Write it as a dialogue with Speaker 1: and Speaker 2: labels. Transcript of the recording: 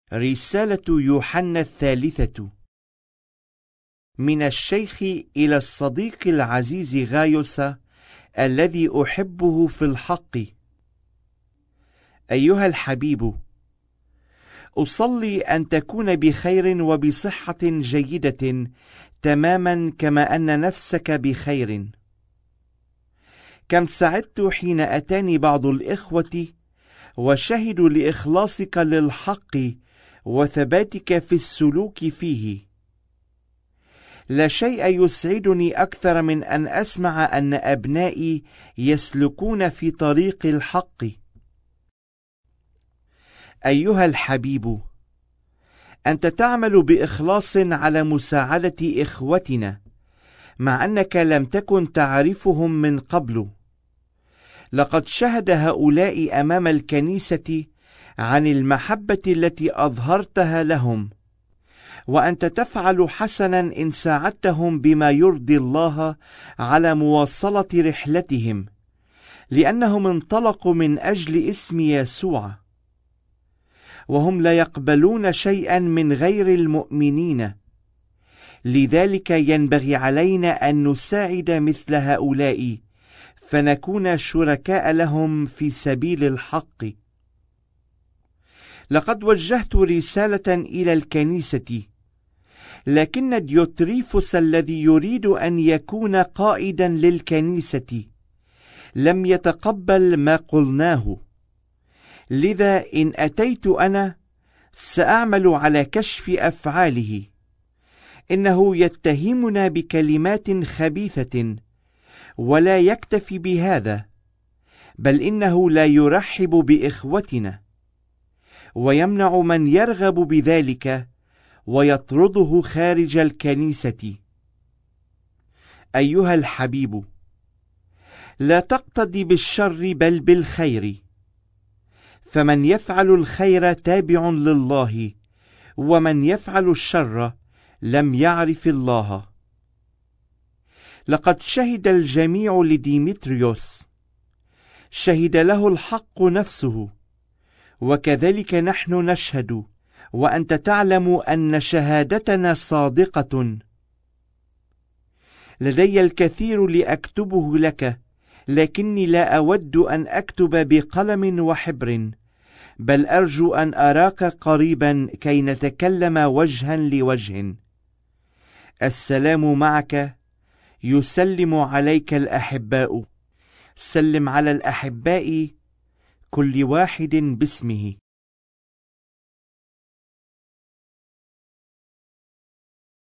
Speaker 1: رسالة يوحنا الثالثة. من الشيخ إلى الصديق العزيز غايوس الذي أحبه في الحق. أيها الحبيب، أصلي أن تكون بخير وبصحة جيدة تماما كما أن نفسك بخير. كم سعدت حين أتاني بعض الإخوة وشهدوا لإخلاصك للحق وثباتك في السلوك فيه. لا شيء يسعدني أكثر من أن أسمع أن أبنائي يسلكون في طريق الحق. أيها الحبيب، أنت تعمل بإخلاص على مساعدة إخوتنا مع أنك لم تكن تعرفهم من قبل. لقد شهد هؤلاء أمام الكنيسة عن المحبة التي أظهرتها لهم، وأنت تفعل حسنا إن ساعدتهم بما يرضي الله على مواصلة رحلتهم، لأنهم انطلقوا من أجل اسم يسوع، وهم لا يقبلون شيئا من غير المؤمنين. لذلك ينبغي علينا أن نساعد مثل هؤلاء فنكون شركاء لهم في سبيل الحق. لقد وجهت رسالة إلى الكنيسة، لكن ديوتريفوس الذي يريد أن يكون قائدا للكنيسة لم يتقبل ما قلناه. لذا إن أتيت أنا سأعمل على كشف أفعاله. إنه يتهمنا بكلمات خبيثة، ولا يكتفي بهذا، بل إنه لا يرحب بإخوتنا، ويمنع من يرغب بذلك ويطرده خارج الكنيسة. أيها الحبيب، لا تقتدي بالشر بل بالخير، فمن يفعل الخير تابع لله، ومن يفعل الشر لم يعرف الله. لقد شهد الجميع لديمتريوس، شهد له الحق نفسه، وكذلك نحن نشهد، وأنت تعلم أن شهادتنا صادقة. لدي الكثير لأكتبه لك، لكني لا أود أن أكتب بقلم وحبر، بل أرجو أن أراك قريبا كي نتكلم وجها لوجه. السلام معك. يسلم عليك الأحباء. سلم على الأحباء كل واحد باسمه.